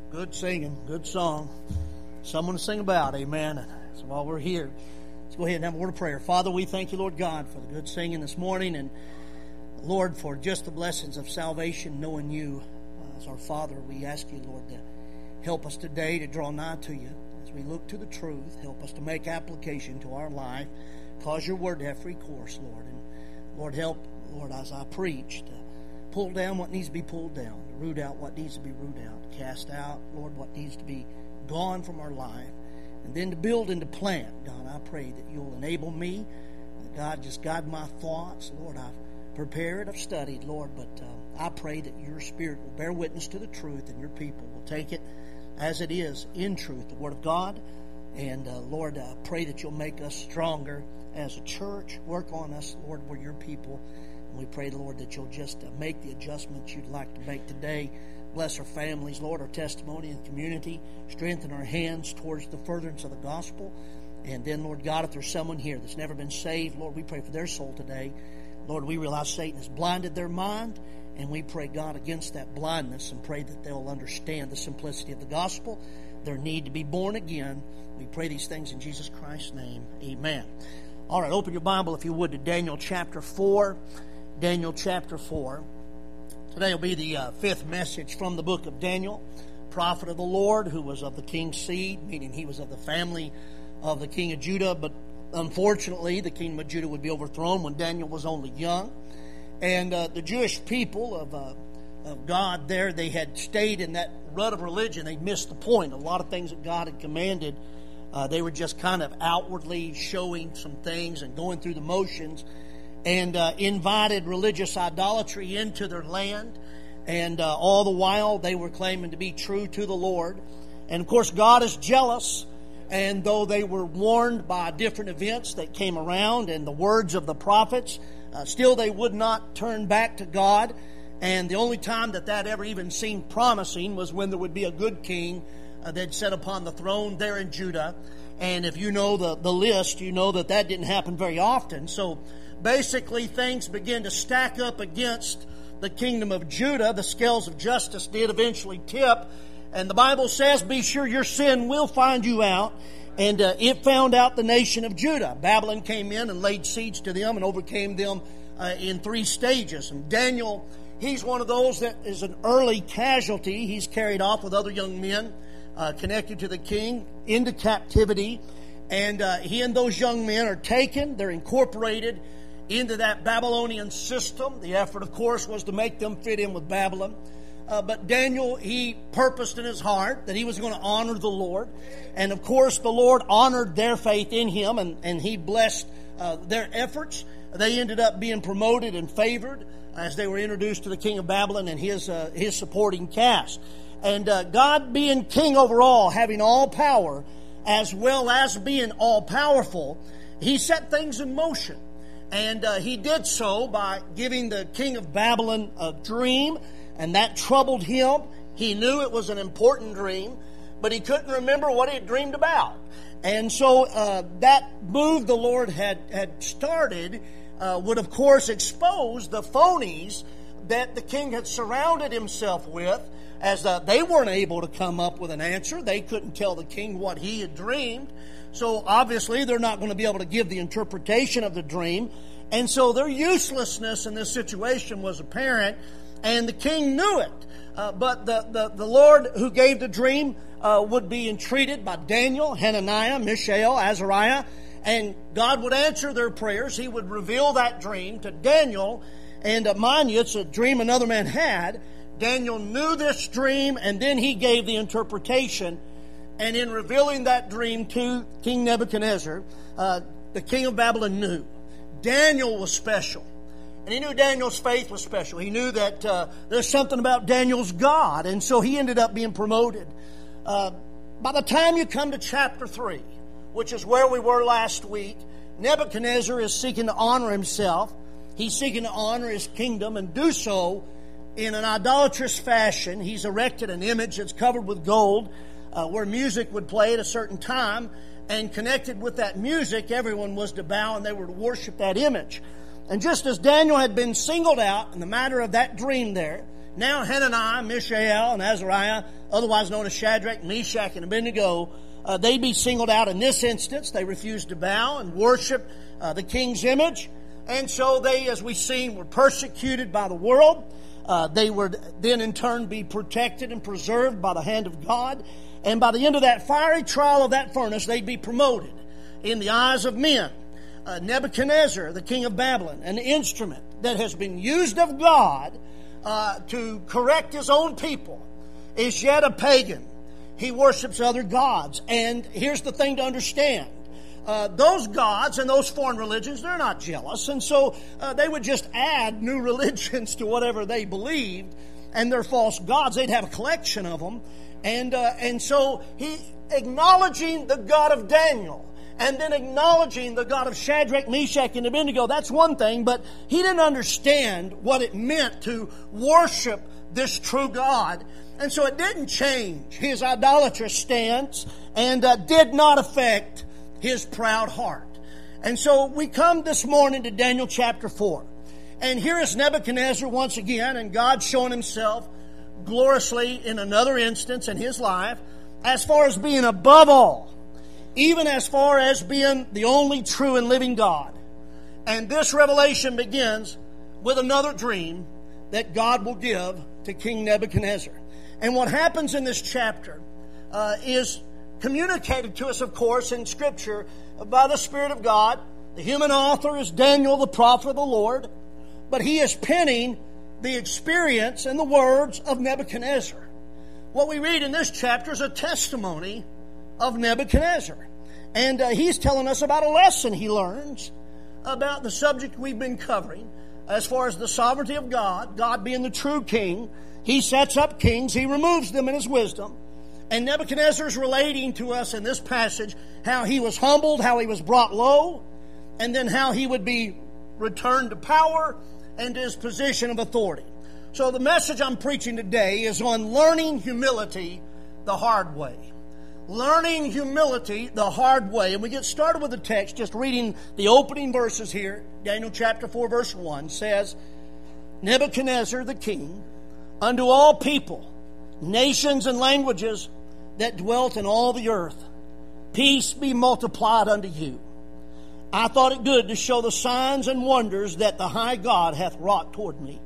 Good singing, good song. Someone to sing about, amen. So while we're here, let's go ahead and have a word of prayer. Father, we thank you, Lord God, for the good singing this morning, and Lord, for just the blessings of salvation, knowing you as our Father. We ask you, Lord, to help us today to draw nigh to you. As we look to the truth, help us to make application to our life. Cause your word to have free course, Lord. And Lord, help, Lord, as I preach, to pull down what needs to be pulled down, to root out what needs to be rooted out, to cast out, Lord, what needs to be gone from our life, and then to build and to plant. God, I pray that you'll enable me. God, just guide my thoughts. Lord, I've prepared, I've studied, Lord, but I pray that your Spirit will bear witness to the truth and your people will take it as it is in truth, the Word of God. And Lord, I pray that you'll make us stronger as a church. Work on us, Lord, we're your people. And we pray, Lord, that you'll just make the adjustments you'd like to make today. Bless our families, Lord, our testimony and community. Strengthen our hands towards the furtherance of the gospel. And then, Lord God, if there's someone here that's never been saved, Lord, we pray for their soul today. Lord, we realize Satan has blinded their mind, and we pray, God, against that blindness and pray that they'll understand the simplicity of the gospel, their need to be born again. We pray these things in Jesus Christ's name. Amen. All right, open your Bible, if you would, to Daniel chapter 4. Daniel chapter 4. Today will be the fifth message from the book of Daniel, prophet of the Lord, who was of the king's seed, meaning he was of the family of the king of Judah, but unfortunately, the kingdom of Judah would be overthrown when Daniel was only young. And the Jewish people of God there, they had stayed in that rut of religion. They missed the point. A lot of things that God had commanded, they were just kind of outwardly showing some things and going through the motions, and invited religious idolatry into their land. And all the while, they were claiming to be true to the Lord. And of course, God is jealous. And though they were warned by different events that came around and the words of the prophets, still they would not turn back to God. And the only time that ever even seemed promising was when there would be a good king that sat upon the throne there in Judah. And if you know the list, you know that didn't happen very often. So basically things began to stack up against the kingdom of Judah. The scales of justice did eventually tip. And the Bible says, be sure your sin will find you out. And it found out the nation of Judah. Babylon came in and laid siege to them and overcame them in 3 stages. And Daniel, he's one of those that is an early casualty. He's carried off with other young men connected to the king into captivity. And he and those young men are taken. They're incorporated into that Babylonian system. The effort, of course, was to make them fit in with Babylon. But Daniel, he purposed in his heart that he was going to honor the Lord. And of course, the Lord honored their faith in him, and he blessed their efforts. They ended up being promoted and favored as they were introduced to the king of Babylon and his supporting cast. And God being king over all, having all power, as well as being all-powerful, he set things in motion. And he did so by giving the king of Babylon a dream, and that troubled him. He knew it was an important dream, but he couldn't remember what he had dreamed about. And so that move the Lord had started would, of course, expose the phonies that the king had surrounded himself with, as they weren't able to come up with an answer. They couldn't tell the king what he had dreamed. So obviously they're not going to be able to give the interpretation of the dream. And so their uselessness in this situation was apparent, and the king knew it. But the Lord who gave the dream would be entreated by Daniel, Hananiah, Mishael, Azariah, and God would answer their prayers. He would reveal that dream to Daniel. And mind you, it's a dream another man had. Daniel knew this dream, and then he gave the interpretation. And in revealing that dream to King Nebuchadnezzar, the king of Babylon knew Daniel was special. And he knew Daniel's faith was special. He knew that there's something about Daniel's God. And so he ended up being promoted. By the time you come to chapter 3, which is where we were last week, Nebuchadnezzar is seeking to honor himself. He's seeking to honor his kingdom and do so in an idolatrous fashion. He's erected an image that's covered with gold where music would play at a certain time. And connected with that music, everyone was to bow and they were to worship that image. And just as Daniel had been singled out in the matter of that dream there, Now Hananiah, Mishael, and Azariah, otherwise known as Shadrach, Meshach, and Abednego, they be singled out in this instance. They refused to bow and worship the king's image. And so they, as we've seen, were persecuted by the world. They would then in turn be protected and preserved by the hand of God. And by the end of that fiery trial of that furnace, they'd be promoted in the eyes of men. Nebuchadnezzar, the king of Babylon, an instrument that has been used of God to correct his own people, is yet a pagan. He worships other gods. And here's the thing to understand. Those gods and those foreign religions, they're not jealous. And so they would just add new religions to whatever they believed. And they're false gods. They'd have a collection of them. And so he, acknowledging the God of Daniel, and then acknowledging the God of Shadrach, Meshach, and Abednego, that's one thing. But he didn't understand what it meant to worship this true God. And so it didn't change his idolatrous stance and did not affect his proud heart. And so we come this morning to Daniel chapter 4. And here is Nebuchadnezzar once again, and God showing himself gloriously in another instance in his life as far as being above all, even as far as being the only true and living God. And this revelation begins with another dream that God will give to King Nebuchadnezzar. And what happens in this chapter is communicated to us, of course, in Scripture by the Spirit of God. The human author is Daniel, the prophet of the Lord, but he is penning the experience and the words of Nebuchadnezzar. What we read in this chapter is a testimony of Nebuchadnezzar. And he's telling us about a lesson he learns about the subject we've been covering as far as the sovereignty of God, God being the true king. He sets up kings. He removes them in his wisdom. And Nebuchadnezzar is relating to us in this passage how he was humbled, how he was brought low, and then how he would be returned to power and to his position of authority. So the message I'm preaching today is on learning humility the hard way. Learning humility the hard way. And we get started with the text, just reading the opening verses here. Daniel chapter 4 verse 1 says, Nebuchadnezzar the king, unto all people, nations and languages that dwelt in all the earth, peace be multiplied unto you. I thought it good to show the signs and wonders that the high God hath wrought toward me.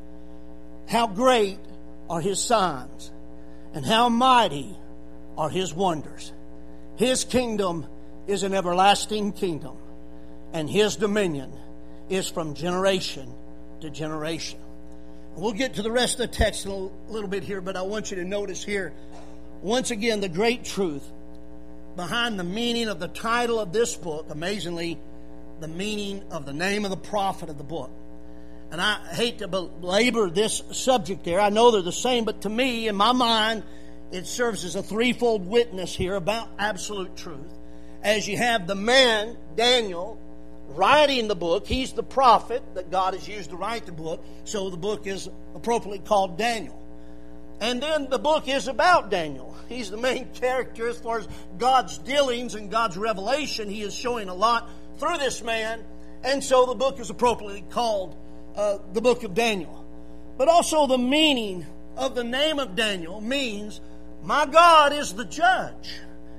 How great are his signs, and how mighty are his wonders. His kingdom is an everlasting kingdom, and his dominion is from generation to generation. We'll get to the rest of the text in a little bit here, but I want you to notice here, once again, the great truth behind the meaning of the title of this book, amazingly, the meaning of the name of the prophet of the book. And I hate to belabor this subject there. I know they're the same, but to me, in my mind, it serves as a threefold witness here about absolute truth. As you have the man, Daniel, writing the book. He's the prophet that God has used to write the book, so the book is appropriately called Daniel. And then the book is about Daniel. He's the main character as far as God's dealings and God's revelation. He is showing a lot through this man, and so the book is appropriately called the book of Daniel. But also the meaning of the name of Daniel means, my God is the judge.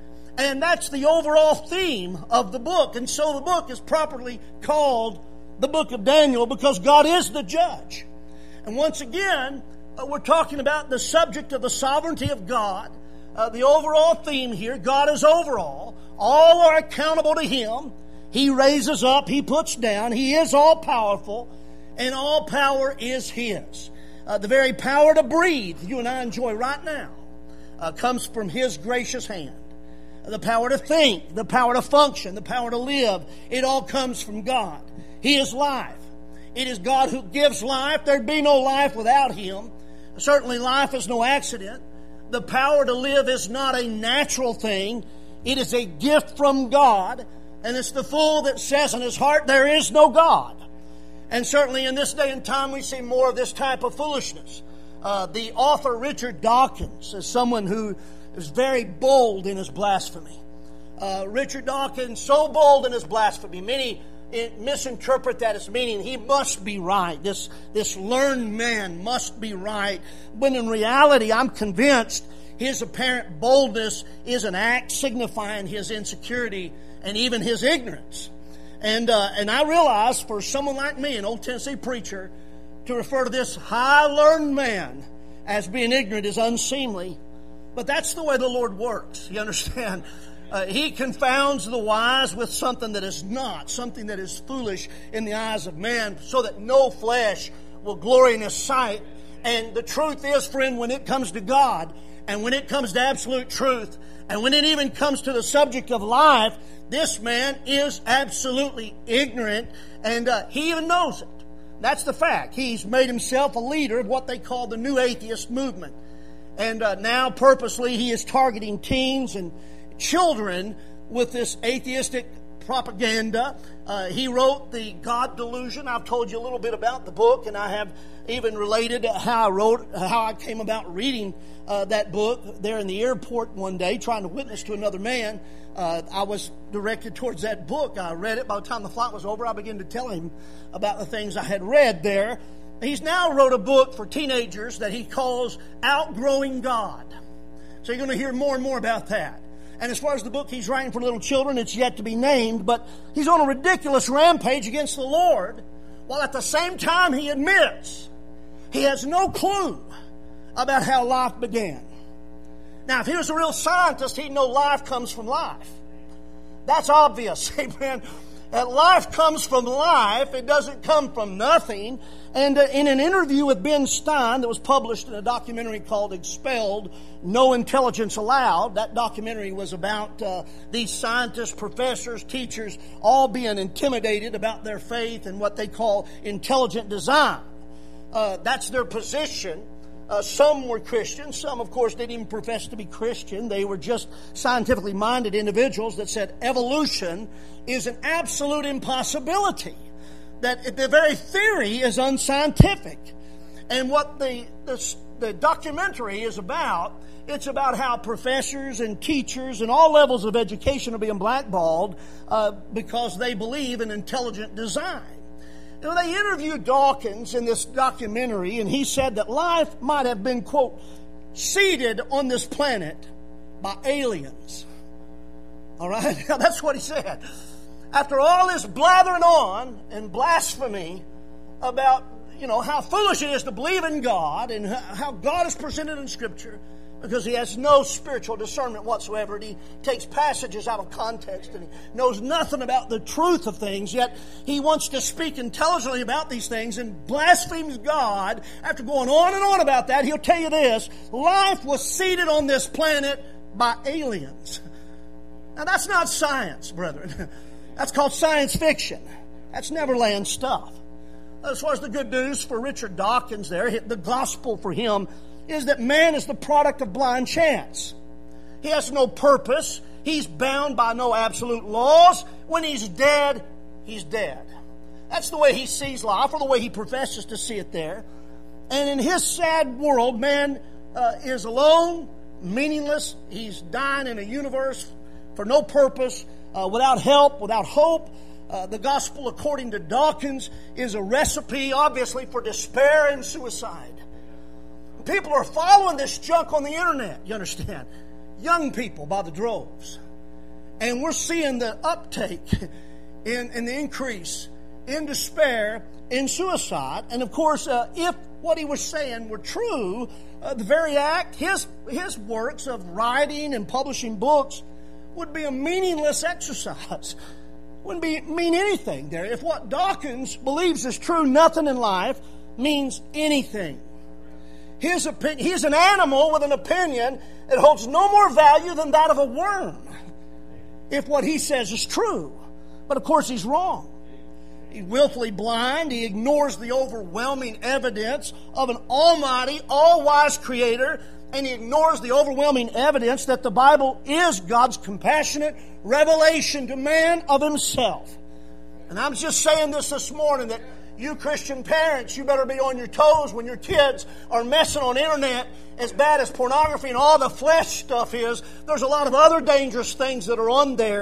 And that's the overall theme of the book. And so the book is properly called the book of Daniel because God is the judge. And once again, we're talking about the subject of the sovereignty of God. The overall theme here, God is overall. All are accountable to Him. He raises up, He puts down. He is all-powerful, and all power is His. The very power to breathe you and I enjoy right now comes from His gracious hand. The power to think, the power to function, the power to live, it all comes from God. He is life. It is God who gives life. There'd be no life without Him. Certainly life is no accident. The power to live is not a natural thing. It is a gift from God. And it's the fool that says in his heart, there is no God. And certainly in this day and time, we see more of this type of foolishness. The author Richard Dawkins is someone who is very bold in his blasphemy. Richard Dawkins, so bold in his blasphemy. Many misinterpret that as meaning he must be right. This learned man must be right. When in reality, I'm convinced his apparent boldness is an act signifying his insecurity and even his ignorance. And I realize for someone like me, an Old Tennessee preacher, to refer to this high learned man as being ignorant is unseemly. But that's the way the Lord works. You understand? He confounds the wise with something that is not, something that is foolish in the eyes of man, so that no flesh will glory in His sight. And the truth is, friend, when it comes to God, and when it comes to absolute truth, and when it even comes to the subject of life, this man is absolutely ignorant, and he even knows it. That's the fact. He's made himself a leader of what they call the New Atheist movement. And now purposely he is targeting teens and children with this atheistic propaganda. He wrote The God Delusion. I've told you a little bit about the book, and I have even related how I came about reading that book there in the airport one day, trying to witness to another man. I was directed towards that book. I read it. By the time the flight was over, I began to tell him about the things I had read there. He's now wrote a book for teenagers that he calls Outgrowing God. So you're going to hear more and more about that. And as far as the book he's writing for little children, it's yet to be named, but he's on a ridiculous rampage against the Lord, while at the same time he admits he has no clue about how life began. Now, if he was a real scientist, he'd know life comes from life. That's obvious, amen. That life comes from life. It doesn't come from nothing. And in an interview with Ben Stein that was published in a documentary called Expelled, No Intelligence Allowed, that documentary was about these scientists, professors, teachers, all being intimidated about their faith and what they call intelligent design. That's their position. Some were Christians. Some, of course, didn't even profess to be Christian. They were just scientifically minded individuals that said evolution is an absolute impossibility, that the very theory is unscientific. And what the documentary is about, it's about how professors and teachers and all levels of education are being blackballed because they believe in intelligent design. You know, they interviewed Dawkins in this documentary, and he said that life might have been, quote, seeded on this planet by aliens. All right? Now, that's what he said. After all this blathering on and blasphemy about, how foolish it is to believe in God and how God is presented in Scripture, because he has no spiritual discernment whatsoever. And he takes passages out of context and he knows nothing about the truth of things, yet he wants to speak intelligently about these things and blasphemes God. After going on and on about that, he'll tell you this: life was seeded on this planet by aliens. Now, that's not science, brethren. That's called science fiction. That's Neverland stuff. As far as the good news for Richard Dawkins there, the gospel for him is that man is the product of blind chance. He has no purpose. He's bound by no absolute laws. When he's dead, he's dead. That's the way he sees life, or the way he professes to see it there. And in his sad world, man is alone, meaningless. He's dying in a universe for no purpose, without help, without hope. The gospel, according to Dawkins, is a recipe, obviously, for despair and suicide. People are following this junk on the internet, you understand? Young people by the droves. And we're seeing the uptake in the increase in despair, in suicide. And of course, if what he was saying were true, the very act, his works of writing and publishing books would be a meaningless exercise. Wouldn't mean anything there. If what Dawkins believes is true, nothing in life means anything. His opinion, he's an animal with an opinion that holds no more value than that of a worm, if what he says is true. But of course he's wrong. He's willfully blind. He ignores the overwhelming evidence of an almighty, all-wise creator, and he ignores the overwhelming evidence that the Bible is God's compassionate revelation to man of himself. And I'm just saying this morning, that you Christian parents, you better be on your toes when your kids are messing on the internet. As bad as pornography and all the flesh stuff is, there's a lot of other dangerous things that are on there.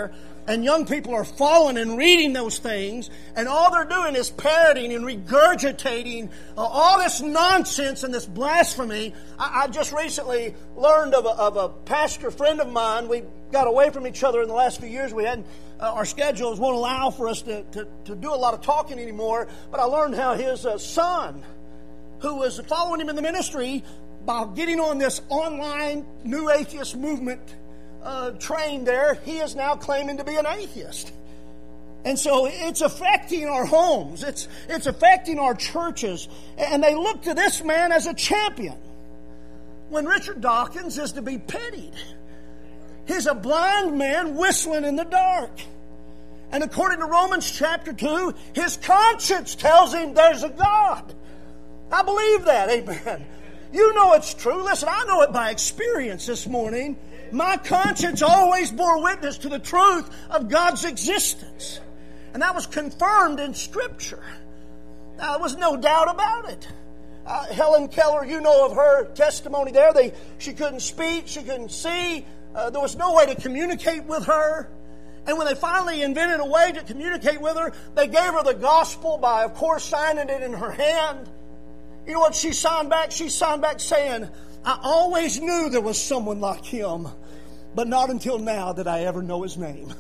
And young people are following and reading those things, and all they're doing is parroting and regurgitating all this nonsense and this blasphemy. I just recently learned of a pastor friend of mine. We got away from each other in the last few years. We hadn't, our schedules won't allow for us to do a lot of talking anymore. But I learned how his son, who was following him in the ministry, by getting on this online new atheist movement train there, he is now claiming to be an atheist. And so it's affecting our homes. It's affecting our churches. And they look to this man as a champion, when Richard Dawkins is to be pitied. He's a blind man whistling in the dark. And according to Romans chapter 2, his conscience tells him there's a God. I believe that, amen. You know it's true. Listen, I know it by experience this morning. My conscience always bore witness to the truth of God's existence. And that was confirmed in Scripture. Now, there was no doubt about it. Helen Keller, you know of her testimony there. She couldn't speak, she couldn't see. There was no way to communicate with her. And when they finally invented a way to communicate with her, they gave her the gospel by, of course, signing it in her hand. You know what she signed back? She signed back saying, I always knew there was someone like him, but not until now did I ever know his name.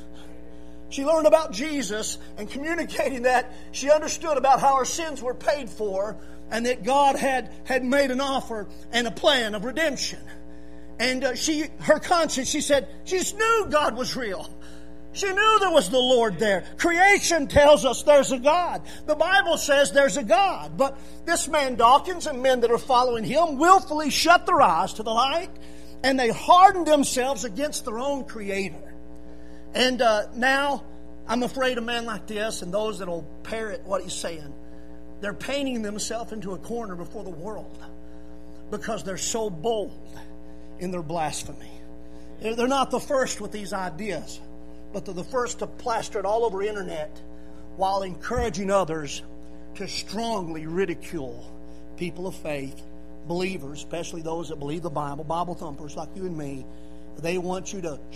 She learned about Jesus, and communicating that, she understood about how her sins were paid for, and that God had made an offer and a plan of redemption. And her conscience, she said, she just knew God was real. She knew there was the Lord there. Creation tells us there's a God. The Bible says there's a God. But this man Dawkins and men that are following him willfully shut their eyes to the light, and they hardened themselves against their own Creator. And now, I'm afraid a man like this and those that will parrot what he's saying, they're painting themselves into a corner before the world because they're so bold in their blasphemy. They're not the first with these ideas, but they're the first to plaster it all over the internet while encouraging others to strongly ridicule people of faith, believers, especially those that believe the Bible thumpers like you and me. They want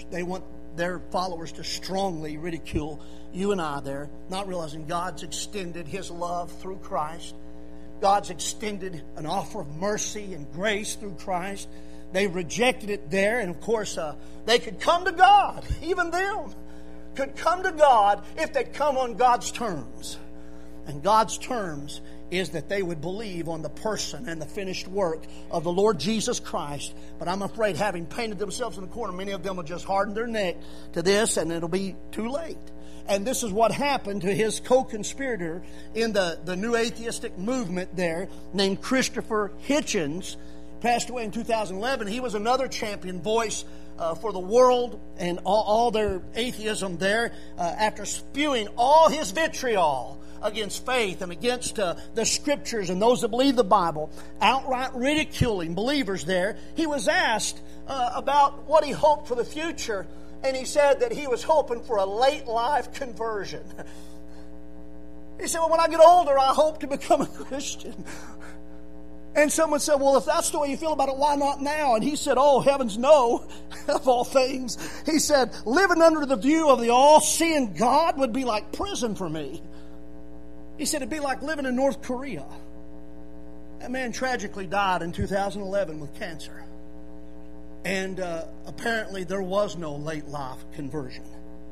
their followers to strongly ridicule you and I there, not realizing God's extended His love through Christ. God's extended an offer of mercy and grace through Christ. They rejected it there, and of course, they could come to God, even them could come to God if they'd come on God's terms. And God's terms is that they would believe on the person and the finished work of the Lord Jesus Christ. But I'm afraid, having painted themselves in the corner, many of them will just harden their neck to this, and it'll be too late. And this is what happened to his co-conspirator in the new atheistic movement there, named Christopher Hitchens. Passed away in 2011. He was another champion voice for the world and all their atheism there, after spewing all his vitriol against faith and against the Scriptures and those that believe the Bible, outright ridiculing believers there. He was asked about what he hoped for the future, and he said that he was hoping for a late life conversion. He said, well, when I get older, I hope to become a Christian. And someone said, well, if that's the way you feel about it, why not now? And he said, oh, heavens no, of all things. He said, living under the view of the all-seeing God would be like prison for me. He said, it'd be like living in North Korea. That man tragically died in 2011 with cancer. And apparently there was no late life conversion.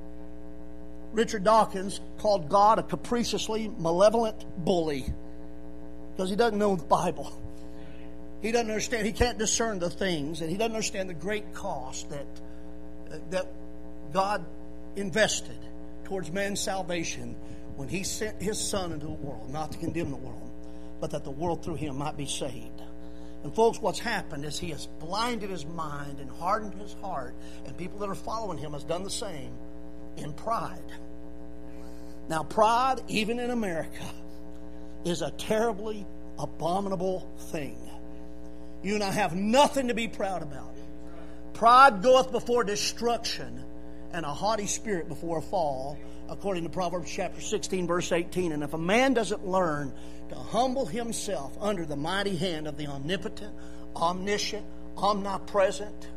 Richard Dawkins called God a capriciously malevolent bully because he doesn't know the Bible. He doesn't understand. He can't discern the things, and he doesn't understand the great cost that God invested towards man's salvation when He sent His Son into the world, not to condemn the world, but that the world through Him might be saved. And folks, what's happened is He has blinded his mind and hardened his heart, and people that are following Him has done the same in pride. Now, pride, even in America, is a terribly abominable thing. You and I have nothing to be proud about. Pride goeth before destruction, and a haughty spirit before a fall, according to Proverbs chapter 16, verse 18. And if a man doesn't learn to humble himself under the mighty hand of the omnipotent, omniscient, omnipresent,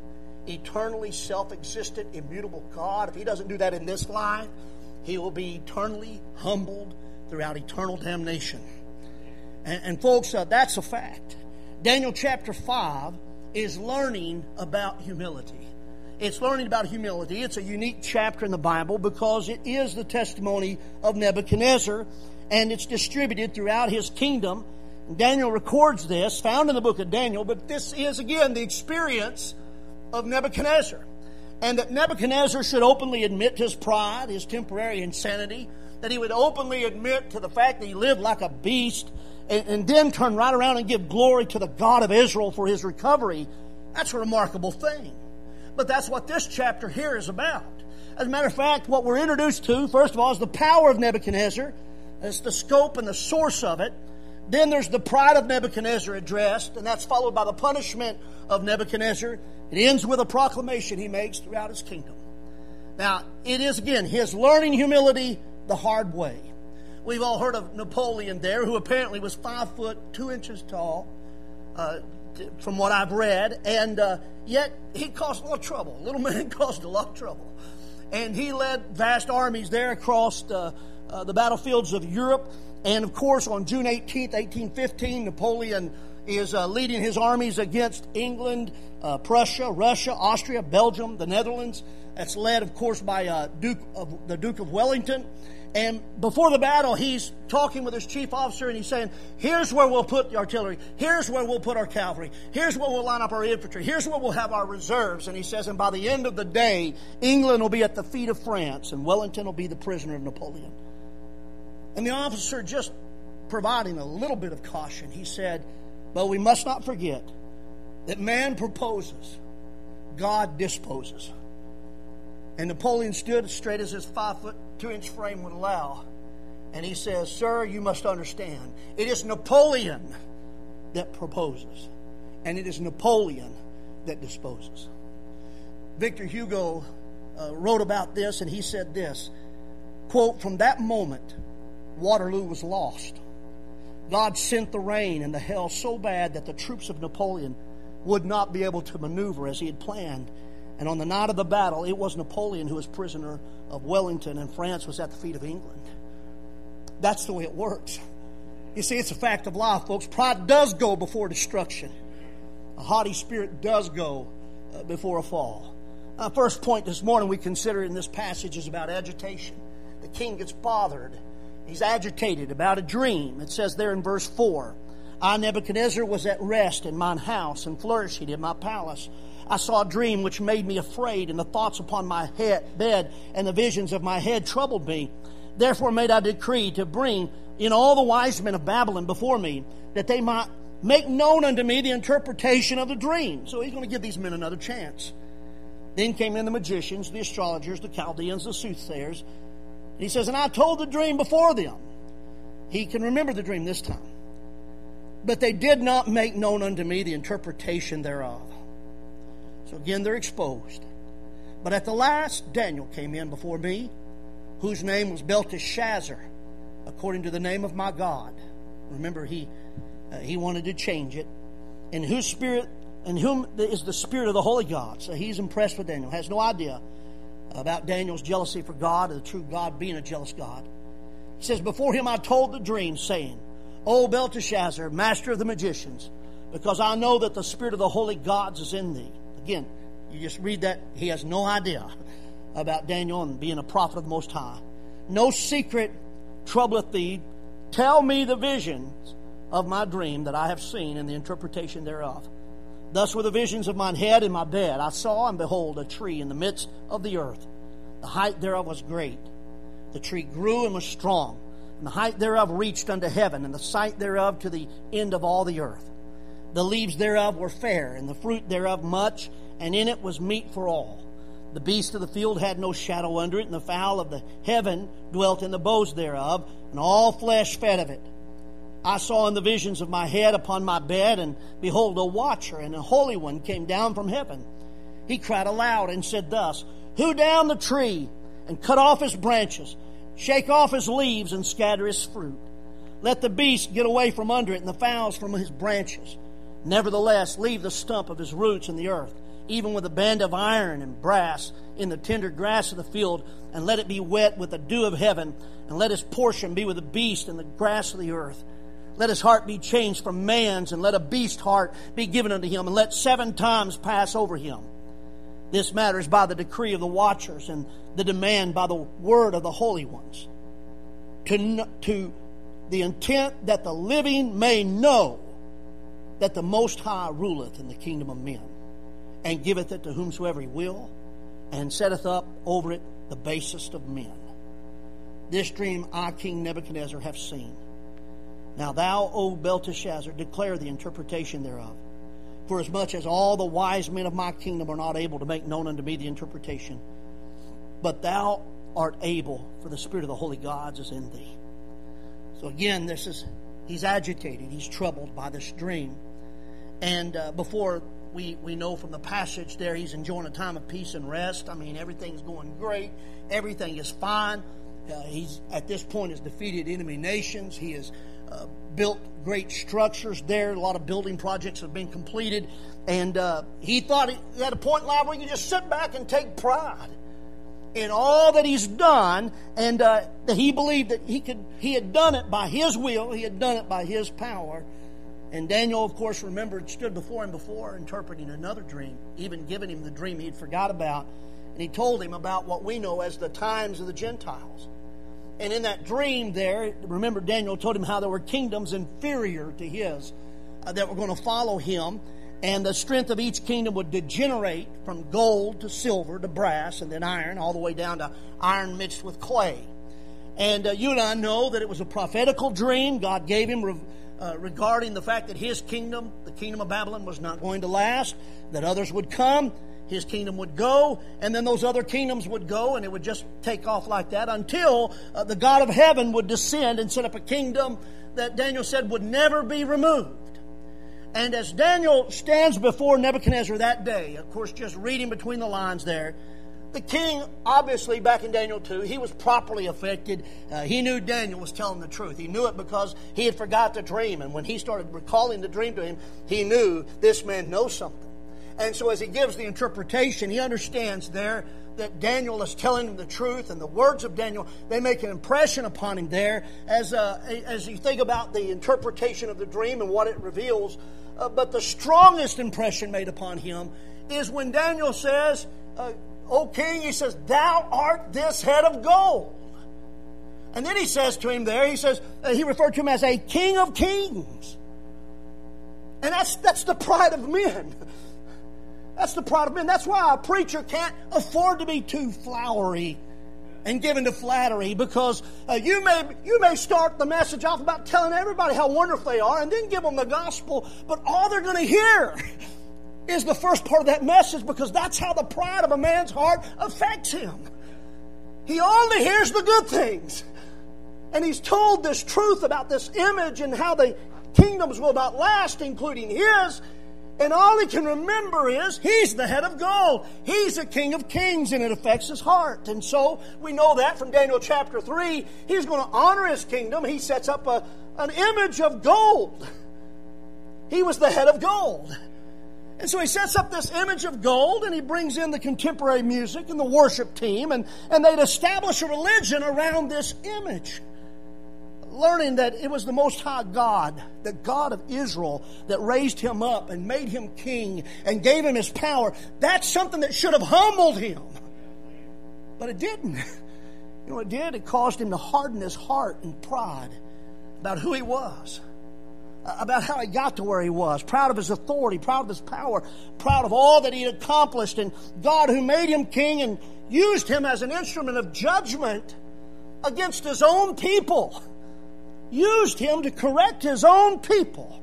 eternally self-existent, immutable God, if He doesn't do that in this life, He will be eternally humbled throughout eternal damnation. And folks, that's a fact. Daniel chapter 5 is learning about humility. It's learning about humility. It's a unique chapter in the Bible because it is the testimony of Nebuchadnezzar, and it's distributed throughout his kingdom. Daniel records this, found in the book of Daniel, but this is, again, the experience of Nebuchadnezzar. And that Nebuchadnezzar should openly admit to his pride, his temporary insanity, that he would openly admit to the fact that he lived like a beast, and then turn right around and give glory to the God of Israel for his recovery. That's a remarkable thing. But that's what this chapter here is about. As a matter of fact, what we're introduced to, first of all, is the power of Nebuchadnezzar. That's the scope and the source of it. Then there's the pride of Nebuchadnezzar addressed, and that's followed by the punishment of Nebuchadnezzar. It ends with a proclamation he makes throughout his kingdom. Now, it is, again, his learning humility the hard way. We've all heard of Napoleon there, who apparently was 5 foot 2 inches tall, from what I've read, and yet he caused a lot of trouble. Little man caused a lot of trouble. And he led vast armies there across the battlefields of Europe. And of course, on June 18th, 1815, Napoleon is leading his armies against England, Prussia, Russia, Austria, Belgium, the Netherlands. That's led, of course, by the Duke of Wellington. And before the battle, he's talking with his chief officer, and he's saying, here's where we'll put the artillery. Here's where we'll put our cavalry. Here's where we'll line up our infantry. Here's where we'll have our reserves. And he says, and by the end of the day, England will be at the feet of France, and Wellington will be the prisoner of Napoleon. And the officer, just providing a little bit of caution, he said, but we must not forget that man proposes, God disposes. And Napoleon stood as straight as his 5 foot 2 inch frame would allow. And he says, sir, you must understand, it is Napoleon that proposes, and it is Napoleon that disposes. Victor Hugo wrote about this, and he said this, quote, from that moment, Waterloo was lost. God sent the rain and the hail so bad that the troops of Napoleon would not be able to maneuver as he had planned. And on the night of the battle, it was Napoleon who was prisoner of Wellington, and France was at the feet of England. That's the way it works. You see, it's a fact of life, folks. Pride does go before destruction. A haughty spirit does go before a fall. First point this morning we consider in this passage is about agitation. The king gets bothered. He's agitated about a dream. It says there in verse 4, I, Nebuchadnezzar, was at rest in mine house and flourishing in my palace. I saw a dream which made me afraid, and the thoughts upon my bed and the visions of my head troubled me. Therefore made I decree to bring in all the wise men of Babylon before me, that they might make known unto me the interpretation of the dream. So he's going to give these men another chance. Then came in the magicians, the astrologers, the Chaldeans, the soothsayers. And he says, and I told the dream before them. He can remember the dream this time. But they did not make known unto me the interpretation thereof. So again, they're exposed. But at the last, Daniel came in before me, whose name was Belteshazzar, according to the name of my God. Remember, he wanted to change it. In whose spirit, in whom is the spirit of the holy God. So he's impressed with Daniel. Has no idea about Daniel's jealousy for God, or the true God being a jealous God. He says, before him I told the dream, saying, O Belteshazzar, master of the magicians, because I know that the spirit of the holy gods is in thee. Again, you just read that. He has no idea about Daniel and being a prophet of the Most High. No secret troubleth thee. Tell me the visions of my dream that I have seen and the interpretation thereof. Thus were the visions of mine head and my bed. I saw and behold a tree in the midst of the earth. The height thereof was great. The tree grew and was strong. And the height thereof reached unto heaven, and the sight thereof to the end of all the earth. The leaves thereof were fair, and the fruit thereof much, and in it was meat for all. The beast of the field had no shadow under it, and the fowl of the heaven dwelt in the boughs thereof, and all flesh fed of it. I saw in the visions of my head upon my bed, and behold, a watcher and a holy one came down from heaven. He cried aloud and said thus, Hew down the tree, and cut off his branches, shake off his leaves, and scatter his fruit. Let the beast get away from under it, and the fowls from his branches. Nevertheless, leave the stump of his roots in the earth, even with a band of iron and brass, in the tender grass of the field, and let it be wet with the dew of heaven, and let his portion be with the beast and the grass of the earth. Let his heart be changed from man's, and let a beast's heart be given unto him, and let 7 times pass over him. This matter is by the decree of the watchers, and the demand by the word of the holy ones, to the intent that the living may know that the Most High ruleth in the kingdom of men, and giveth it to whomsoever he will, and setteth up over it the basest of men. This dream I, King Nebuchadnezzar, have seen. Now thou, O Belteshazzar, declare the interpretation thereof. For as much as all the wise men of my kingdom are not able to make known unto me the interpretation, but thou art able, for the spirit of the holy gods is in thee. So again, he's agitated, he's troubled by this dream. And before we know from the passage there, he's enjoying a time of peace and rest. I mean, everything's going great. Everything is fine. He's, at this point, has defeated enemy nations. He has built great structures there. A lot of building projects have been completed. And he thought he had a point in life where he could just sit back and take pride in all that he's done. And that he believed that he had done it by his will. He had done it by his power. And Daniel, of course, remembered, stood before him before, interpreting another dream, even giving him the dream he'd forgot about. And he told him about what we know as the times of the Gentiles. And in that dream there, remember Daniel told him how there were kingdoms inferior to his that were going to follow him. And the strength of each kingdom would degenerate from gold to silver to brass and then iron, all the way down to iron mixed with clay. And you and I know that it was a prophetical dream God gave him regarding the fact that his kingdom, the kingdom of Babylon, was not going to last, that others would come, his kingdom would go, and then those other kingdoms would go, and it would just take off like that until the God of heaven would descend and set up a kingdom that Daniel said would never be removed. And as Daniel stands before Nebuchadnezzar that day, of course, just reading between the lines there, the king, obviously, back in Daniel 2, he was properly affected. He knew Daniel was telling the truth. He knew it because he had forgot the dream. And when he started recalling the dream to him, he knew this man knows something. And so as he gives the interpretation, he understands there that Daniel is telling him the truth. And the words of Daniel, they make an impression upon him there as you think about the interpretation of the dream and what it reveals. But the strongest impression made upon him is when Daniel says, O king, he says, thou art this head of gold. And then he says to him there, he referred to him as a king of kings. And that's the pride of men. That's the pride of men. That's why a preacher can't afford to be too flowery and given to flattery, because you may start the message off about telling everybody how wonderful they are and then give them the gospel, but all they're going to hear is the first part of that message, because that's how the pride of a man's heart affects him. He only hears the good things. And he's told this truth about this image and how the kingdoms will not last, including his. And all he can remember is he's the head of gold. He's a king of kings, and it affects his heart. And so we know that from Daniel chapter 3. He's going to honor his kingdom. He sets up an image of gold. He was the head of gold. And so he sets up this image of gold, and he brings in the contemporary music and the worship team, and they'd establish a religion around this image, learning that it was the Most High God, the God of Israel, that raised him up and made him king and gave him his power. That's something that should have humbled him. But it didn't. You know what it did? It caused him to harden his heart in pride about who he was, about how he got to where he was, proud of his authority, proud of his power, proud of all that he had accomplished. And God, who made him king and used him as an instrument of judgment against his own people, used him to correct his own people.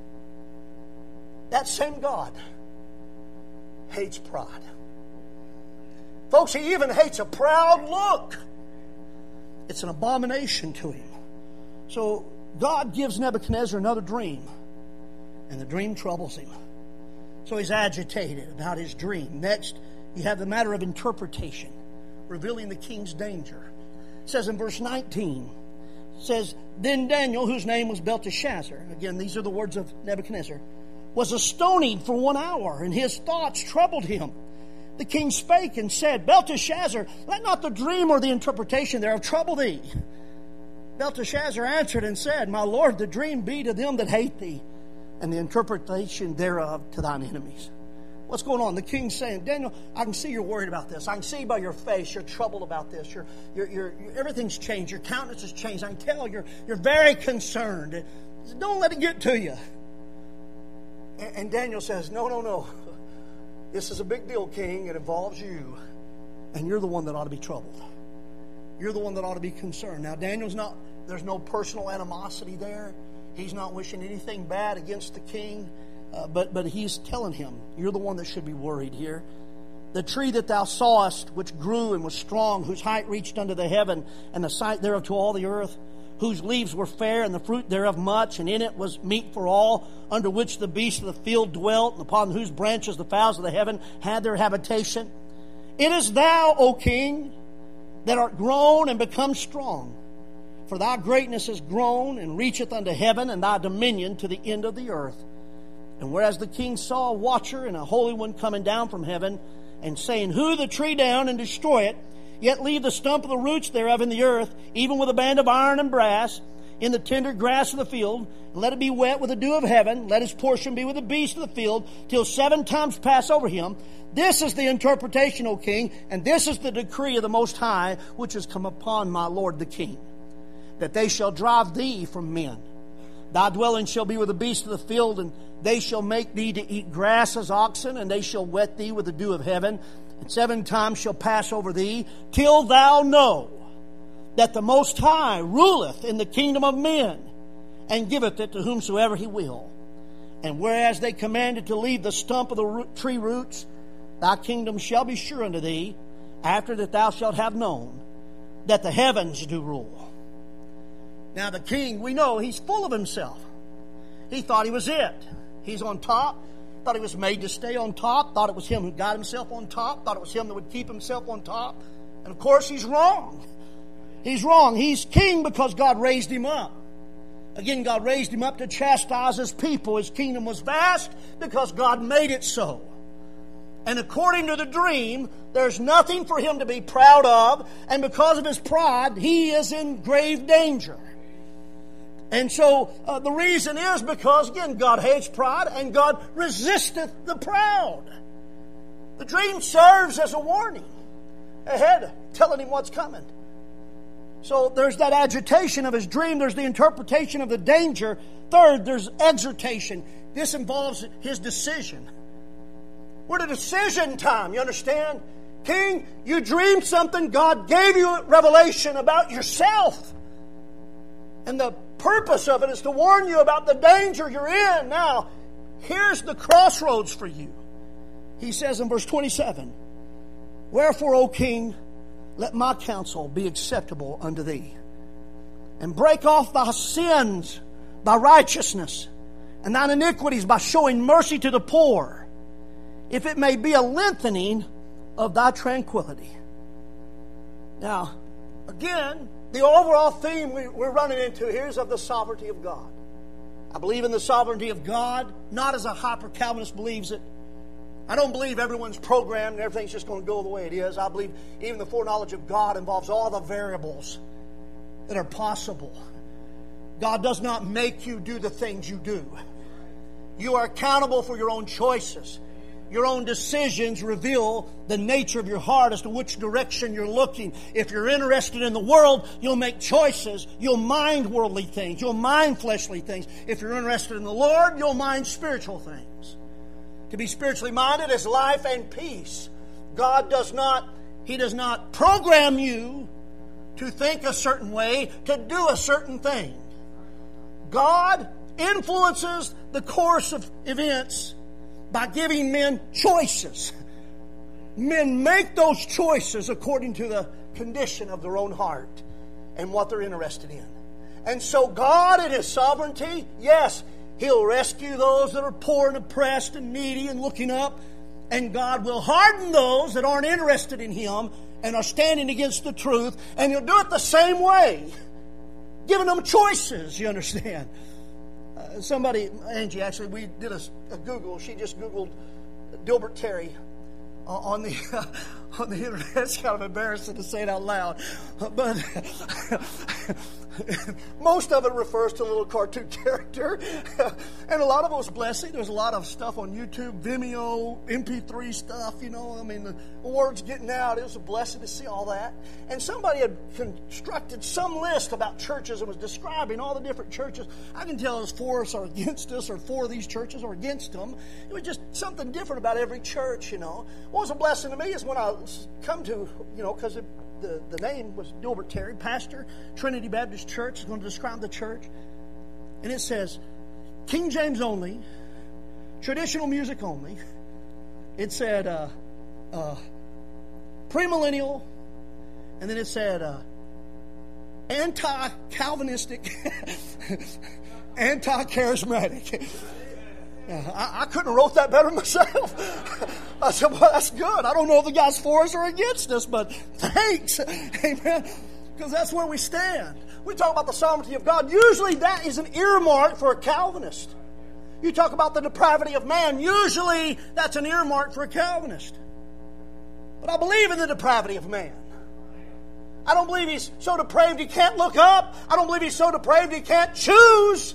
That same God hates pride. Folks, he even hates a proud look. It's an abomination to him. So God gives Nebuchadnezzar another dream, and the dream troubles him. So he's agitated about his dream. Next, you have the matter of interpretation, revealing the king's danger. It says in verse 19, it says, Then Daniel, whose name was Belteshazzar, again, these are the words of Nebuchadnezzar, was astonied for 1 hour, and his thoughts troubled him. The king spake and said, Belteshazzar, let not the dream or the interpretation thereof trouble thee. Belteshazzar answered and said, My lord, the dream be to them that hate thee, and the interpretation thereof to thine enemies. What's going on? The king's saying, Daniel, I can see you're worried about this. I can see by your face you're troubled about this. Everything's changed. Your countenance has changed. I can tell you're very concerned. Don't let it get to you. And Daniel says, No. This is a big deal, king. It involves you. And you're the one that ought to be troubled. You're the one that ought to be concerned. Now, there's no personal animosity there. He's not wishing anything bad against the king. But he's telling him, you're the one that should be worried here. The tree that thou sawest, which grew and was strong, whose height reached unto the heaven, and the sight thereof to all the earth, whose leaves were fair, and the fruit thereof much, and in it was meat for all, under which the beasts of the field dwelt, and upon whose branches the fowls of the heaven had their habitation. It is thou, O king, that art grown and become strong. For thy greatness is grown, and reacheth unto heaven, and thy dominion to the end of the earth. And whereas the king saw a watcher and a holy one coming down from heaven, and saying, Hew the tree down and destroy it, yet leave the stump of the roots thereof in the earth, even with a band of iron and brass, in the tender grass of the field, and let it be wet with the dew of heaven, let his portion be with the beasts of the field, till 7 times pass over him. This is the interpretation, O king, and this is the decree of the Most High, which has come upon my lord the king, that they shall drive thee from men. Thy dwelling shall be with the beasts of the field, and they shall make thee to eat grass as oxen, and they shall wet thee with the dew of heaven, and 7 times shall pass over thee, till thou know that the Most High ruleth in the kingdom of men, and giveth it to whomsoever he will. And whereas they commanded to leave the stump of the tree roots, thy kingdom shall be sure unto thee, after that thou shalt have known that the heavens do rule. Now the king, we know, he's full of himself. He thought he was it. He's on top. Thought he was made to stay on top. Thought it was him who got himself on top. Thought it was him that would keep himself on top. And of course he's wrong. He's wrong. He's king because God raised him up. Again, God raised him up to chastise his people. His kingdom was vast because God made it so. And according to the dream, there's nothing for him to be proud of. And because of his pride, he is in grave danger. And so the reason is because, again, God hates pride and God resisteth the proud. The dream serves as a warning ahead, telling him what's coming. So there's that agitation of his dream. There's the interpretation of the danger. Third, there's exhortation. This involves his decision. We're at a decision time, you understand? King, you dreamed something. God gave you a revelation about yourself. And the purpose of it is to warn you about the danger you're in. Now, here's the crossroads for you. He says in verse 27, Wherefore, O king, let my counsel be acceptable unto thee, and break off thy sins by righteousness, and thine iniquities by showing mercy to the poor, if it may be a lengthening of thy tranquility. Now, again, the overall theme we're running into here is of the sovereignty of God. I believe in the sovereignty of God, not as a hyper-Calvinist believes it. I don't believe everyone's programmed and everything's just going to go the way it is. I believe even the foreknowledge of God involves all the variables that are possible. God does not make you do the things you do. You are accountable for your own choices. Your own decisions reveal the nature of your heart as to which direction you're looking. If you're interested in the world, you'll make choices. You'll mind worldly things. You'll mind fleshly things. If you're interested in the Lord, you'll mind spiritual things. To be spiritually minded is life and peace. God does not program you to think a certain way, to do a certain thing. God influences the course of events by giving men choices. Men make those choices according to the condition of their own heart and what they're interested in. And so God in His sovereignty, yes, He'll rescue those that are poor and oppressed and needy and looking up. And God will harden those that aren't interested in Him and are standing against the truth. And He'll do it the same way, giving them choices, you understand. Somebody, Angie, actually, we did a Google. She just Googled Dilbert Terry on the on the internet. It's kind of embarrassing to say it out loud, but most of it refers to a little cartoon character, and a lot of it was blessing. There's a lot of stuff on YouTube, Vimeo, MP3 stuff. You know, I mean, the word's getting out. It was a blessing to see all that. And somebody had constructed some list about churches and was describing all the different churches. I can tell it was for us or against us, or four of these churches or against them. It was just something different about every church. You know, what was a blessing to me is when I come to, you know, because the name was Dilbert Terry, pastor, Trinity Baptist Church, is going to describe the church. And it says, King James only, traditional music only. It said premillennial, and then it said anti-Calvinistic, anti-charismatic. I couldn't have wrote that better myself. I said, well, that's good. I don't know if the guy's for us or against us, but thanks. Amen. Because that's where we stand. We talk about the sovereignty of God. Usually that is an earmark for a Calvinist. You talk about the depravity of man. Usually that's an earmark for a Calvinist. But I believe in the depravity of man. I don't believe he's so depraved he can't look up. I don't believe he's so depraved he can't choose.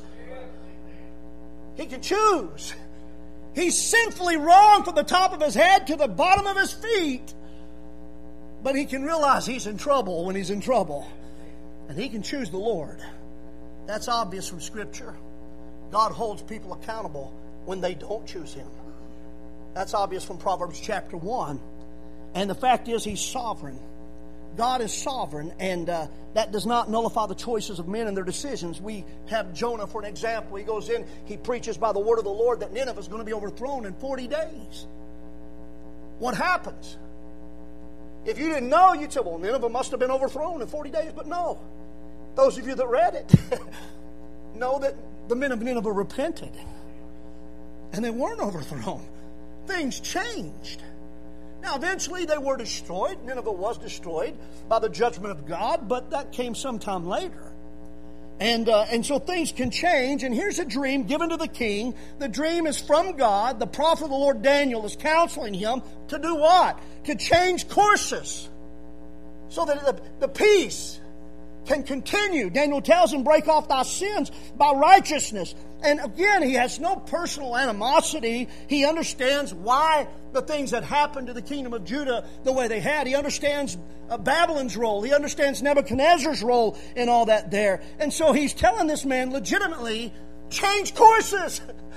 He can choose. He's sinfully wrong from the top of his head to the bottom of his feet. But he can realize he's in trouble when he's in trouble. And he can choose the Lord. That's obvious from Scripture. God holds people accountable when they don't choose Him. That's obvious from Proverbs chapter 1. And the fact is, He's sovereign. God is sovereign, and that does not nullify the choices of men and their decisions. We have Jonah for an example. He goes in, he preaches by the word of the Lord that Nineveh is going to be overthrown in 40 days. What happens? If you didn't know, you'd say, well, Nineveh must have been overthrown in 40 days. But no. Those of you that read it know that the men of Nineveh repented. And they weren't overthrown. Things changed. Now, eventually they were destroyed. Nineveh was destroyed by the judgment of God, but that came sometime later. And so things can change. And here's a dream given to the king. The dream is from God. The prophet of the Lord Daniel is counseling him to do what? To change courses so that the peace can continue. Daniel tells him, break off thy sins by righteousness. And again, he has no personal animosity. He understands why the things that happened to the kingdom of Judah the way they had. He understands Babylon's role. He understands Nebuchadnezzar's role in all that there. And so he's telling this man legitimately, change courses.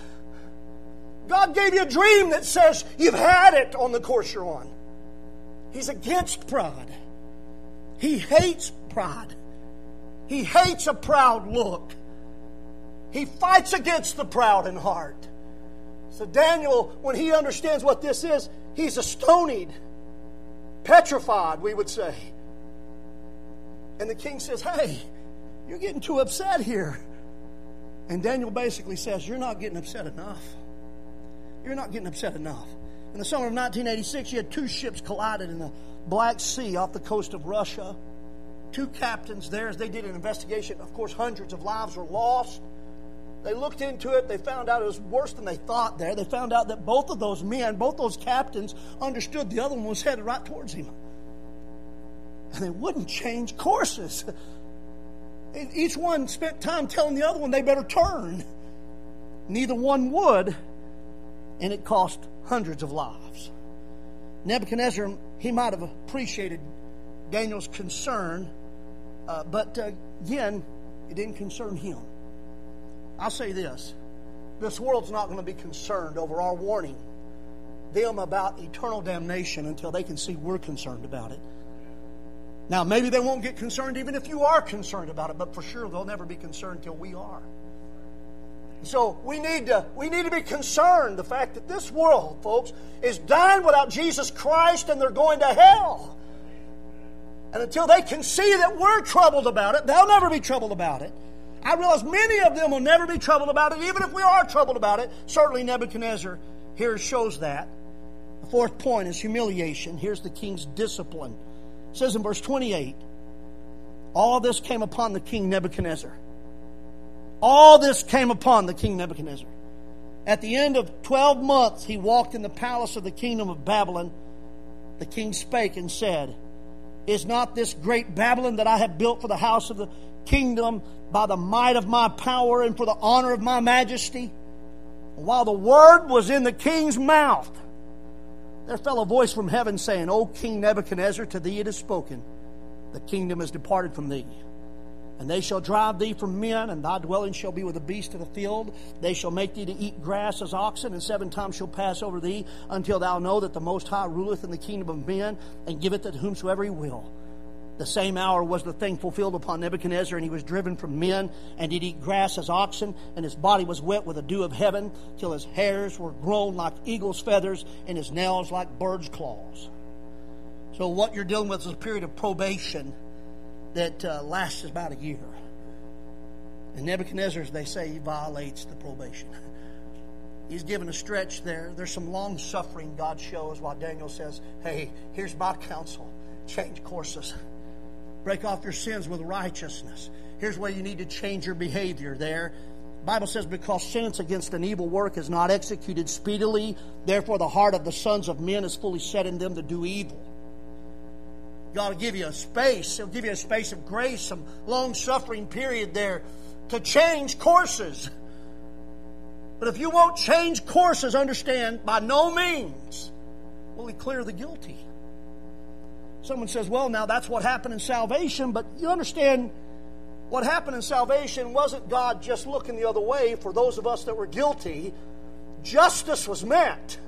God gave you a dream that says you've had it on the course you're on. He's against pride. He hates pride. He hates a proud look. He fights against the proud in heart. So Daniel, when he understands what this is, he's astonied, petrified, we would say. And the king says, hey, you're getting too upset here. And Daniel basically says, you're not getting upset enough. You're not getting upset enough. In the summer of 1986, you had two ships collided in the Black Sea off the coast of Russia. Two captains there, as they did an investigation, of course, hundreds of lives were lost. They looked into it. They found out it was worse than they thought there. They found out that both of those men, both those captains, understood the other one was headed right towards him. And they wouldn't change courses. Each one spent time telling the other one they better turn. Neither one would, and it cost hundreds of lives. Nebuchadnezzar, he might have appreciated Daniel's concern, but again, it didn't concern him. I'll say this world's not going to be concerned over our warning them about eternal damnation until they can see we're concerned about it. Now, maybe they won't get concerned even if you are concerned about it, but for sure they'll never be concerned until we are. So we need to be concerned the fact that this world, folks, is dying without Jesus Christ and they're going to hell. And until they can see that we're troubled about it, they'll never be troubled about it. I realize many of them will never be troubled about it, even if we are troubled about it. Certainly Nebuchadnezzar here shows that. The fourth point is humiliation. Here's the king's discipline. It says in verse 28, all this came upon the king Nebuchadnezzar. All this came upon the king Nebuchadnezzar. At the end of 12 months, he walked in the palace of the kingdom of Babylon. The king spake and said, Is not this great Babylon that I have built for the house of the kingdom by the might of my power and for the honor of my majesty? And while the word was in the king's mouth, there fell a voice from heaven saying, O King Nebuchadnezzar, to thee it is spoken, the kingdom is departed from thee. And they shall drive thee from men, and thy dwelling shall be with the beasts of the field. They shall make thee to eat grass as oxen, and 7 times shall pass over thee, until thou know that the Most High ruleth in the kingdom of men, and giveth it to whomsoever he will. The same hour was the thing fulfilled upon Nebuchadnezzar, and he was driven from men, and did eat grass as oxen, and his body was wet with the dew of heaven, till his hairs were grown like eagle's feathers, and his nails like bird's claws. So what you're dealing with is a period of probation that lasts about a year. And Nebuchadnezzar, they say, he violates the probation. He's given a stretch there. There's some long suffering God shows while Daniel says, hey, here's my counsel. Change courses. Break off your sins with righteousness. Here's where you need to change your behavior there. The Bible says, because sentence against an evil work is not executed speedily, therefore the heart of the sons of men is fully set in them to do evil. God will give you a space. He'll give you a space of grace, some long-suffering period there to change courses. But if you won't change courses, understand, by no means will He clear the guilty. Someone says, well, now that's what happened in salvation, but you understand what happened in salvation wasn't God just looking the other way for those of us that were guilty. Justice was met.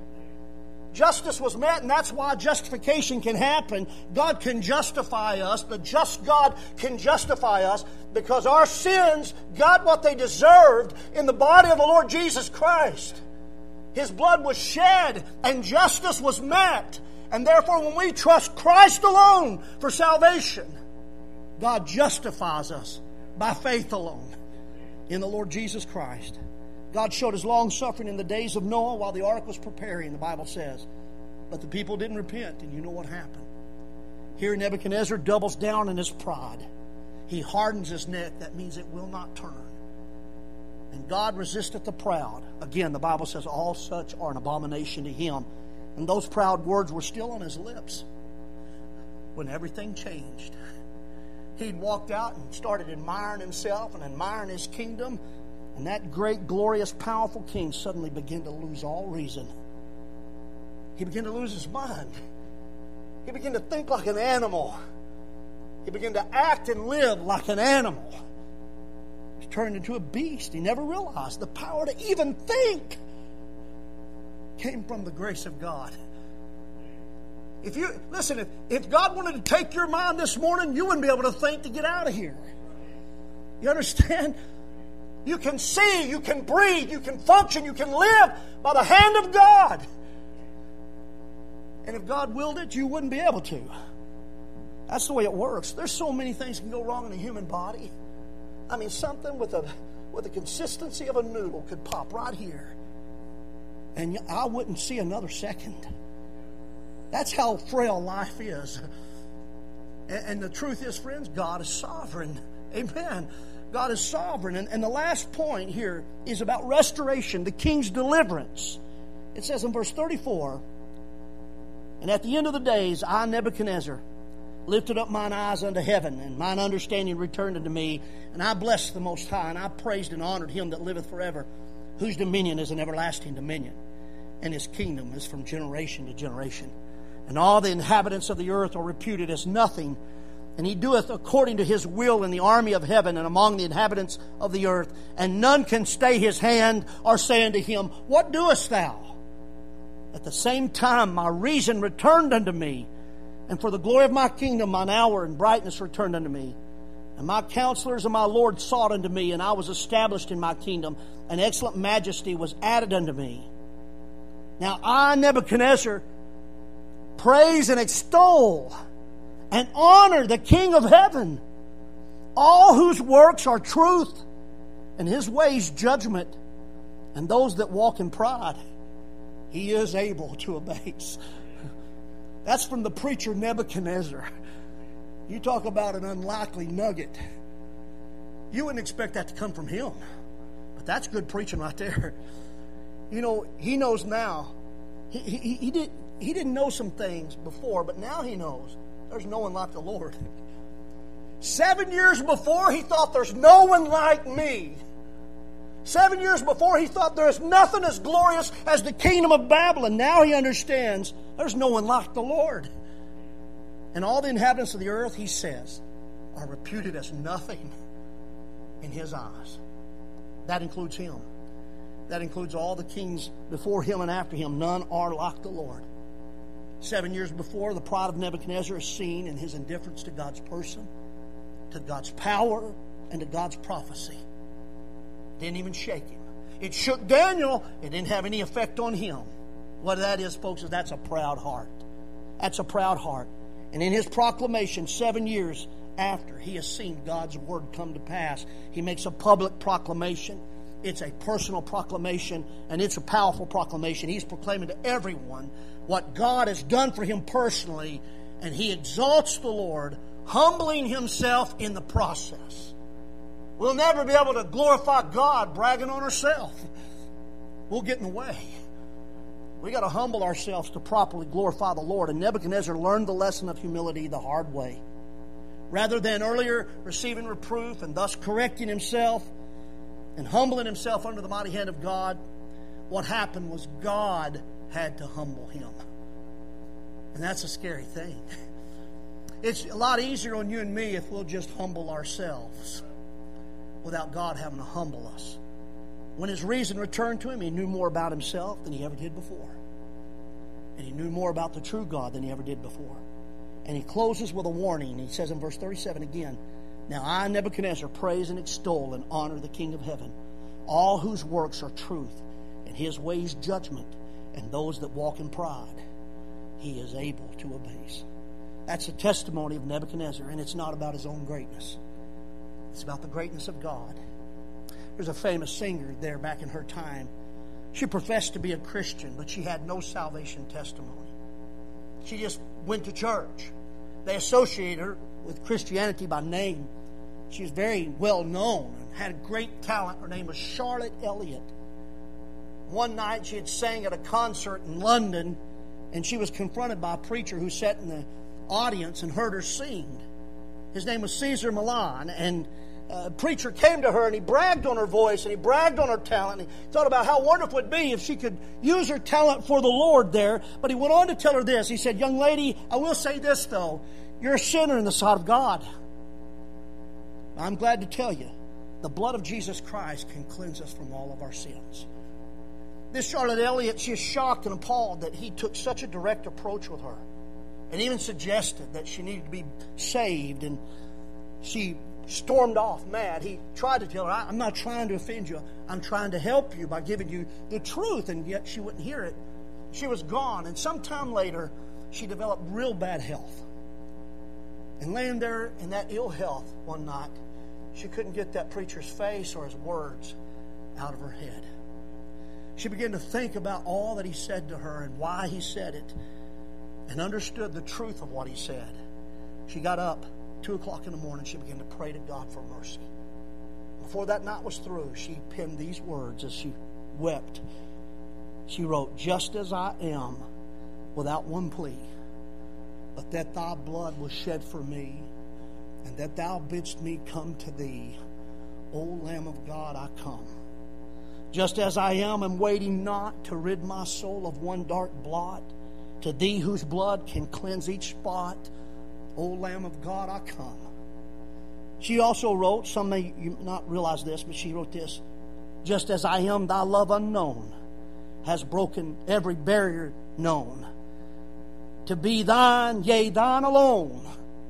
Justice was met, and that's why justification can happen. God can justify us. The just God can justify us because our sins got what they deserved in the body of the Lord Jesus Christ. His blood was shed, and justice was met. And therefore, when we trust Christ alone for salvation, God justifies us by faith alone in the Lord Jesus Christ. God showed His long-suffering in the days of Noah while the ark was preparing, the Bible says. But the people didn't repent, and you know what happened. Here Nebuchadnezzar doubles down in his pride. He hardens his neck. That means it will not turn. And God resisteth the proud. Again, the Bible says all such are an abomination to Him. And those proud words were still on his lips when everything changed. He'd walked out and started admiring himself and admiring his kingdom. And that great, glorious, powerful king suddenly began to lose all reason. He began to lose his mind. He began to think like an animal. He began to act and live like an animal. He turned into a beast. He never realized the power to even think came from the grace of God. If God wanted to take your mind this morning, you wouldn't be able to think to get out of here. You understand? You can see, you can breathe, you can function, you can live by the hand of God. And if God willed it, you wouldn't be able to. That's the way it works. There's so many things can go wrong in the human body. I mean, something with the consistency of a noodle could pop right here. And I wouldn't see another second. That's how frail life is. And the truth is, friends, God is sovereign. Amen. God is sovereign. And the last point here is about restoration, the king's deliverance. It says in verse 34, And at the end of the days, I, Nebuchadnezzar, lifted up mine eyes unto heaven, and mine understanding returned unto me. And I blessed the Most High, and I praised and honored Him that liveth forever, whose dominion is an everlasting dominion, and His kingdom is from generation to generation. And all the inhabitants of the earth are reputed as nothing. And He doeth according to His will in the army of heaven and among the inhabitants of the earth. And none can stay His hand or say unto Him, What doest thou? At the same time my reason returned unto me, and for the glory of my kingdom mine hour and brightness returned unto me. And my counselors and my Lord sought unto me, and I was established in my kingdom, and excellent majesty was added unto me. Now I, Nebuchadnezzar, praise and extol and honor the King of heaven, all whose works are truth, and His ways judgment, and those that walk in pride He is able to abase. That's from the preacher Nebuchadnezzar. You talk about an unlikely nugget. You wouldn't expect that to come from him. But that's good preaching right there. You know, he knows now. He didn't know some things before, but now he knows there's no one like the Lord. 7 years before, he thought there's no one like me. 7 years before, he thought there's nothing as glorious as the kingdom of Babylon. Now he understands there's no one like the Lord. And all the inhabitants of the earth, he says, are reputed as nothing in his eyes. That includes him. That includes all the kings before him and after him. None are like the Lord. 7 years before, the pride of Nebuchadnezzar is seen in his indifference to God's person, to God's power, and to God's prophecy. It didn't even shake him. It shook Daniel. It didn't have any effect on him. What that is, folks, is that's a proud heart. That's a proud heart. And in his proclamation, 7 years after he has seen God's word come to pass, he makes a public proclamation. It's a personal proclamation, and it's a powerful proclamation. He's proclaiming to everyone what God has done for him personally, and he exalts the Lord, humbling himself in the process. We'll never be able to glorify God bragging on ourselves. We'll get in the way. We got to humble ourselves to properly glorify the Lord. And Nebuchadnezzar learned the lesson of humility the hard way. Rather than earlier receiving reproof and thus correcting himself and humbling himself under the mighty hand of God, what happened was God had to humble him. And that's a scary thing. It's a lot easier on you and me if we'll just humble ourselves without God having to humble us. When his reason returned to him, he knew more about himself than he ever did before. And he knew more about the true God than he ever did before. And he closes with a warning. He says in verse 37 again, "Now I, Nebuchadnezzar, praise and extol and honor the King of heaven, all whose works are truth, and his ways judgment, and those that walk in pride he is able to abase." That's a testimony of Nebuchadnezzar, and it's not about his own greatness. It's about the greatness of God. There's a famous singer there back in her time. She professed to be a Christian, but she had no salvation testimony. She just went to church. They associated her with Christianity by name. She was very well known and had great talent. Her name was Charlotte Elliott. One night she had sang at a concert in London, and she was confronted by a preacher who sat in the audience and heard her sing. His name was Caesar Milan, and a preacher came to her and he bragged on her voice and he bragged on her talent. And he thought about how wonderful it would be if she could use her talent for the Lord there. But he went on to tell her this. He said, "Young lady, I will say this though. You're a sinner in the sight of God. I'm glad to tell you, the blood of Jesus Christ can cleanse us from all of our sins." This Charlotte Elliott, she is shocked and appalled that he took such a direct approach with her and even suggested that she needed to be saved. And she stormed off mad. He tried to tell her, "I'm not trying to offend you. I'm trying to help you by giving you the truth." And yet she wouldn't hear it. She was gone. And sometime later, she developed real bad health. And laying there in that ill health one night, she couldn't get that preacher's face or his words out of her head. She began to think about all that he said to her and why he said it, and understood the truth of what he said. She got up 2 o'clock in the morning. She began to pray to God for mercy. Before that night was through, she penned these words as she wept. She wrote, "Just as I am, without one plea, but that thy blood was shed for me, and that thou bidst me come to thee. O Lamb of God, I come. Just as I am, and waiting not to rid my soul of one dark blot, to thee whose blood can cleanse each spot. O Lamb of God, I come." She also wrote, some may not realize this, but she wrote this: "Just as I am, thy love unknown has broken every barrier known. To be thine, yea, thine alone.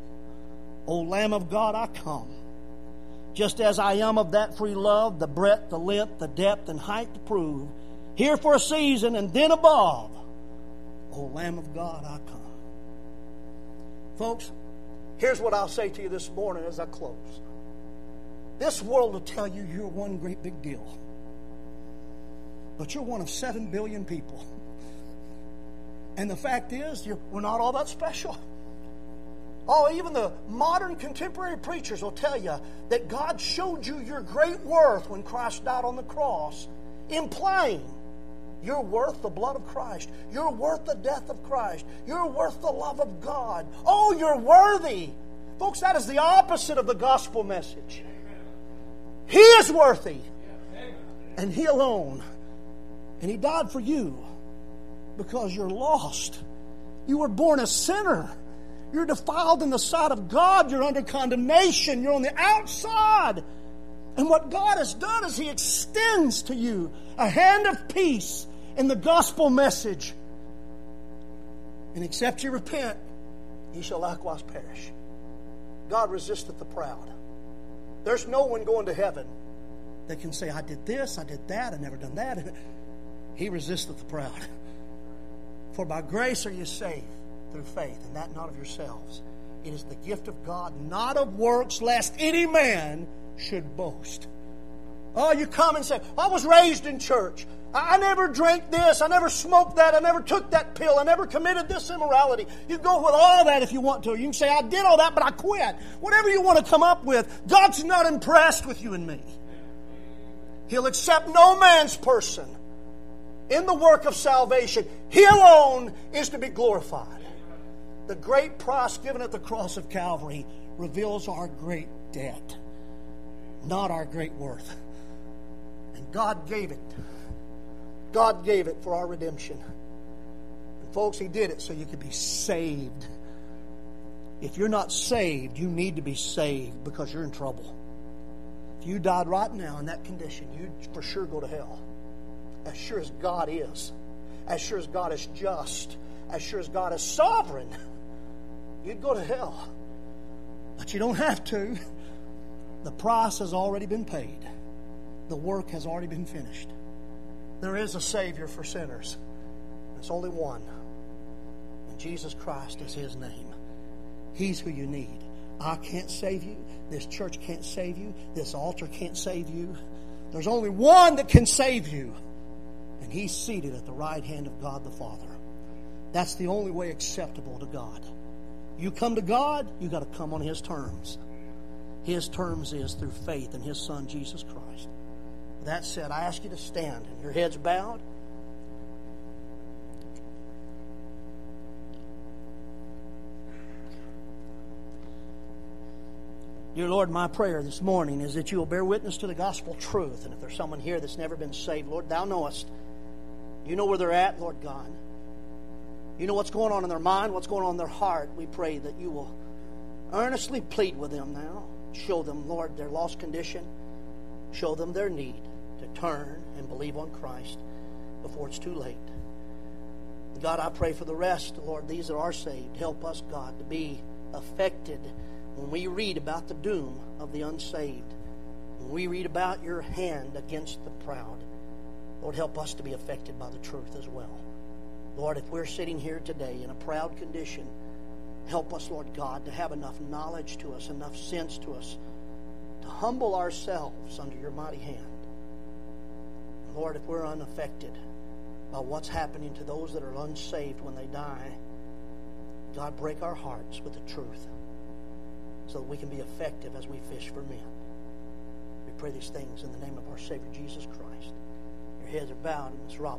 O Lamb of God, I come. Just as I am of that free love, the breadth, the length, the depth, and height to prove. Here for a season, and then above. O Lamb of God, I come." Folks, here's what I'll say to you this morning as I close. This world will tell you you're one great big deal. But you're one of 7 billion people. And the fact is, we're not all that special. Oh, even the modern contemporary preachers will tell you that God showed you your great worth when Christ died on the cross, implying you're worth the blood of Christ. You're worth the death of Christ. You're worth the love of God. Oh, you're worthy. Folks, that is the opposite of the gospel message. He is worthy. And He alone. And He died for you because you're lost. You were born a sinner. You're defiled in the sight of God. You're under condemnation. You're on the outside. And what God has done is He extends to you a hand of peace in the gospel message. And except you repent, ye shall likewise perish. God resisteth the proud. There's no one going to heaven that can say, I did this, I did that, I never done that. He resisteth the proud. For by grace are you saved through faith, and that not of yourselves. It is the gift of God, not of works, lest any man should boast. Oh, you come and say, I was raised in church. I never drank this. I never smoked that. I never took that pill. I never committed this immorality. You go with all that if you want to. You can say, I did all that, but I quit. Whatever you want to come up with, God's not impressed with you and me. He'll accept no man's person in the work of salvation. He alone is to be glorified. The great price given at the cross of Calvary reveals our great debt, not our great worth. And God gave it. God gave it for our redemption. And folks, He did it so you could be saved. If you're not saved, you need to be saved because you're in trouble. If you died right now in that condition, you'd for sure go to hell. As sure as God is. As sure as God is just. As sure as God is sovereign. You'd go to hell. But you don't have to. The price has already been paid. The work has already been finished. There is a Savior for sinners. There's only one. And Jesus Christ is His name. He's who you need. I can't save you. This church can't save you. This altar can't save you. There's only one that can save you. And He's seated at the right hand of God the Father. That's the only way acceptable to God. You come to God, you got to come on His terms. His terms is through faith in His Son, Jesus Christ. With that said, I ask you to stand and your heads bowed. Dear Lord, my prayer this morning is that you will bear witness to the gospel truth. And if there's someone here that's never been saved, Lord, Thou knowest. You know where they're at, Lord God. You know what's going on in their mind, what's going on in their heart. We pray that you will earnestly plead with them now. Show them, Lord, their lost condition. Show them their need to turn and believe on Christ before it's too late. God, I pray for the rest, Lord, these that are saved. Help us, God, to be affected when we read about the doom of the unsaved. When we read about your hand against the proud. Lord, help us to be affected by the truth as well. Lord, if we're sitting here today in a proud condition, help us, Lord God, to have enough knowledge to us, enough sense to us, to humble ourselves under your mighty hand. Lord, if we're unaffected by what's happening to those that are unsaved when they die, God, break our hearts with the truth so that we can be effective as we fish for men. We pray these things in the name of our Savior, Jesus Christ. Your heads are bowed, and Ms. Robin.